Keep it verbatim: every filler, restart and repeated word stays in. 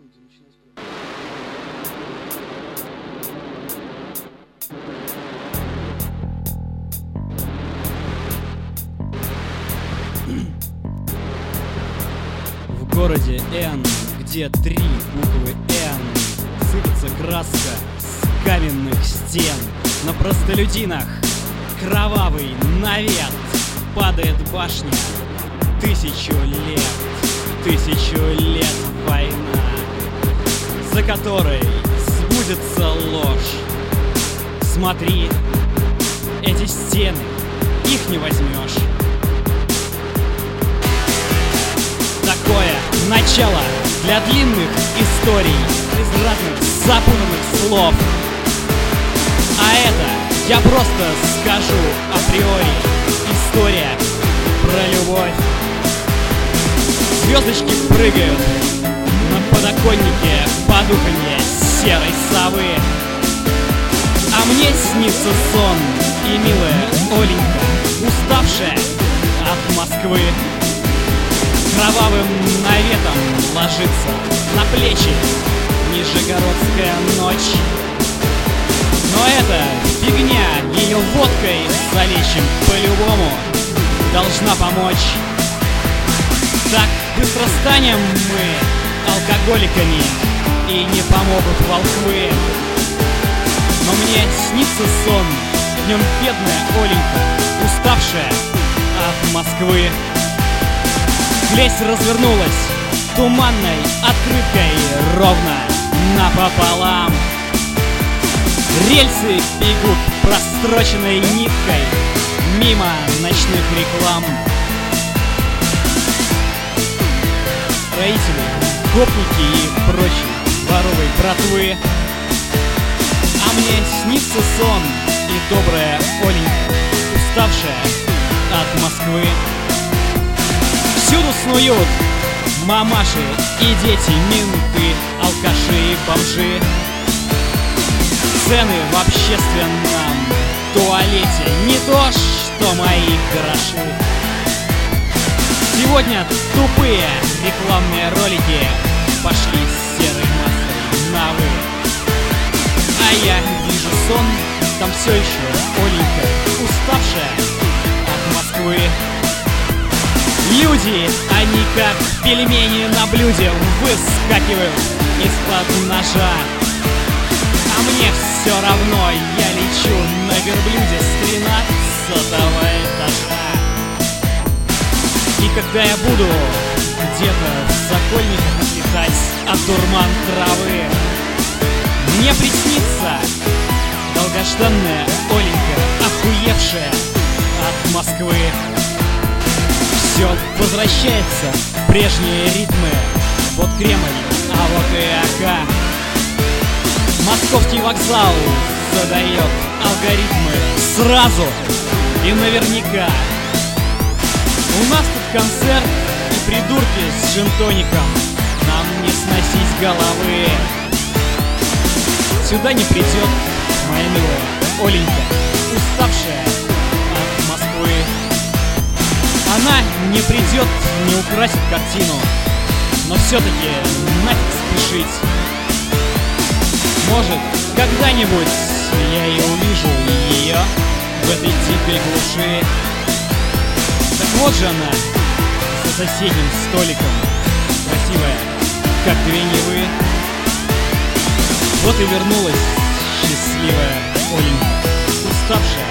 В городе Н, где три буквы Н, сыпется краска с каменных стен. На простолюдинах кровавый навет, падает башня. Тысячу лет, тысячу лет война, за которой сбудется ложь. Смотри, эти стены, их не возьмешь. Такое начало для длинных историй из разных запутанных слов. А это я просто скажу априори. История про любовь. Звездочки прыгают на подоконнике под уханье серой совы. А мне снится сон и милая Оленька, уставшая от Москвы, кровавым наветом ложится на плечи нижегородская ночь. Но это фигня, ее водкой залечим по-любому должна помочь. Так быстро станем мы алкоголиками, и не помогут волхвы. Но мне снится сон, днем бедная Оленька, уставшая от Москвы. Плесь развернулась туманной открыткой ровно напополам. Рельсы бегут простроченной ниткой мимо ночных реклам. Строители, гопники и прочие дворовой братвы. А мне снится сон и добрая Оленька, уставшая от Москвы. Всюду снуют мамаши и дети, менты, алкаши и бомжи. Цены в общественном туалете не то, что мои гроши. Сегодня тупые рекламные ролики пошли с серой массой на вы. А я вижу сон, там все еще Оленька, уставшая от Москвы. Люди, они как пельмени на блюде, выскакивают из-под ножа. А мне все равно, я лечу на верблюде с тринадцатого этажа. И когда я буду где-то в Сокольниках отлетать от дурман травы, мне приснится долгожданная Оленька, охуевшая от Москвы. Все возвращается в прежние ритмы. Вот Кремль, а вот и АК. Московский вокзал задает алгоритмы сразу и наверняка. У нас тут концерт и придурки с джин-тоником, нам не сносить головы. Сюда не придет моя милая Оленька, уставшая от Москвы. Она не придет, не украсит картину, но все-таки нафиг спешить. Может, когда-нибудь я и увижу ее в этой дикой глуши. Так вот же она, за соседним столиком, красивая, как две Невы. Вот и вернулась счастливая Оленька, уставшая